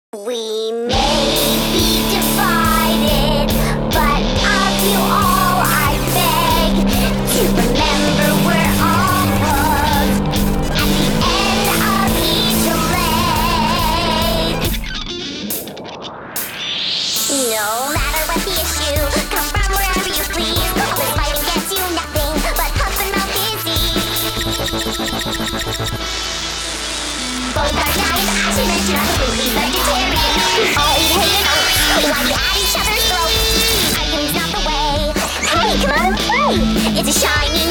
We may be divided, but of you all I beg to remember we're all hugged at the end of each leg. No matter what the issue, come from wherever you please. Always fighting gets you nothing but huff and mouth disease. Both are giant action and you're completely vegetarian. All eat hay and oats, we like to at each other's throats. Arguing's not the way. Hey, come on and play. It's a shiny